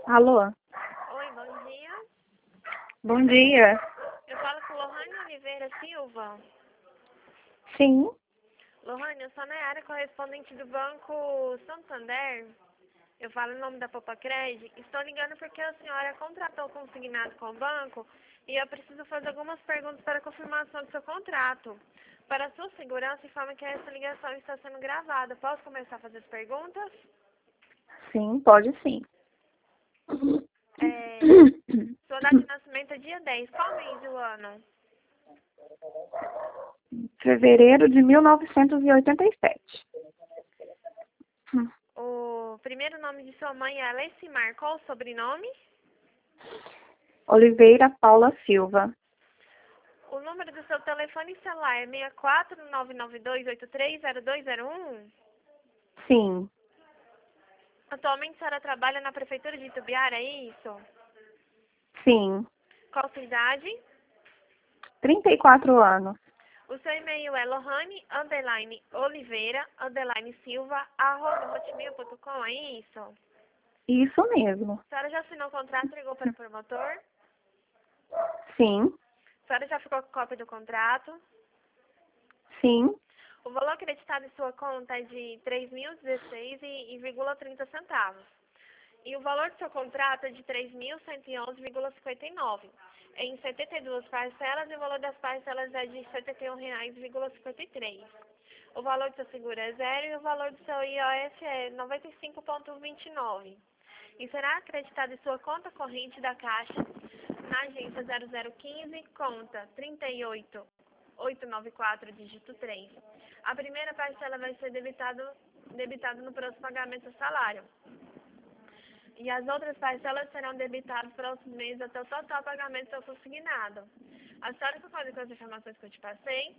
Alô? Oi, bom dia. Bom dia. Eu falo com Lohane Oliveira Silva. Sim. Lohane, eu sou a Nayara, correspondente do Banco Santander. Eu falo em nome da Popacred. Estou ligando porque a senhora contratou consignado com o banco e eu preciso fazer algumas perguntas para confirmação do seu contrato. Para sua segurança, informa que essa ligação está sendo gravada. Posso começar a fazer as perguntas? Sim, pode sim. Sua data de nascimento é dia 10. Qual mês do ano? Fevereiro de 1987. O primeiro nome de sua mãe é Alecimar. Qual o sobrenome? Oliveira Paula Silva. O número do seu telefone celular é 64992830201? Sim. Atualmente a senhora trabalha na prefeitura de Itubiara, é isso? Sim. Qual sua idade? 34 anos. O seu e-mail é lohane_oliveira_silva@hotmail.com, é isso? Isso mesmo. A senhora já assinou o contrato e ligou para o promotor? Sim. A senhora já ficou com cópia do contrato? Sim. O valor acreditado em sua conta é de R$ 3.016,30. E o valor do seu contrato é de R$ 3.111,59. Em 72 parcelas e o valor das parcelas é de R$ 71,53. O valor do seu seguro é zero e o valor do seu IOF é 95,29. E será acreditado em sua conta corrente da Caixa, na agência 0015, conta 38894, dígito 3. A primeira parcela vai ser debitada no próximo pagamento do salário. E as outras parcelas serão debitadas próximos meses até o total pagamento do seu consignado. A senhora concorda com as informações que eu te passei?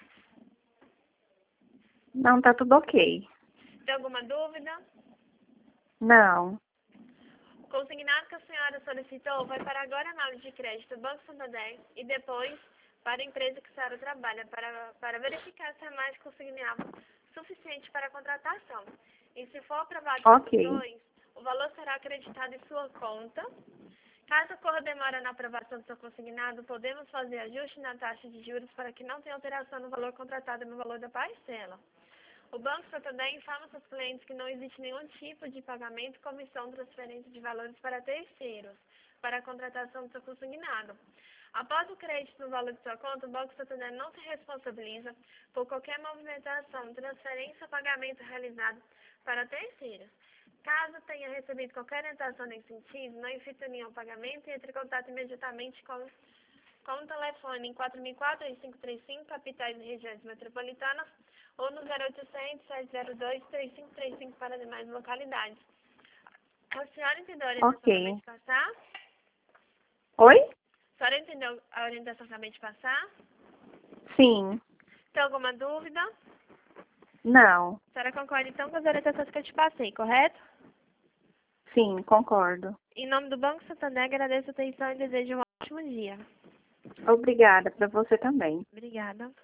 Não, tá tudo ok. Tem alguma dúvida? Não. O consignado que a senhora solicitou vai para agora a análise de crédito do Banco Santander e depois para a empresa que a senhora trabalha para verificar se é mais consignado suficiente para a contratação. E se for aprovado pelos dois, o valor será acreditado em sua conta. Caso ocorra demora na aprovação do seu consignado, podemos fazer ajuste na taxa de juros para que não tenha alteração no valor contratado e no valor da parcela. O Banco Santander informa seus clientes que não existe nenhum tipo de pagamento, comissão, transferência de valores para terceiros, para a contratação do seu consignado. Após o crédito no valor de sua conta, o Banco Santander não se responsabiliza por qualquer movimentação, transferência ou pagamento realizado para terceiros. Caso tenha recebido qualquer orientação nesse sentido, não efetue nenhum pagamento e entre em contato imediatamente com o telefone em 4004-3535, capitais e regiões metropolitanas, ou no 0800-702-3535 para demais localidades. A senhora entendeu a orientação que eu acabei de passar? Oi? A senhora entendeu a orientação que eu acabei de passar? Sim. Tem alguma dúvida? Não. A senhora concorda então com as orientações que eu te passei, correto? Sim, concordo. Em nome do Banco Santander, agradeço a atenção e desejo um ótimo dia. Obrigada, para você também. Obrigada.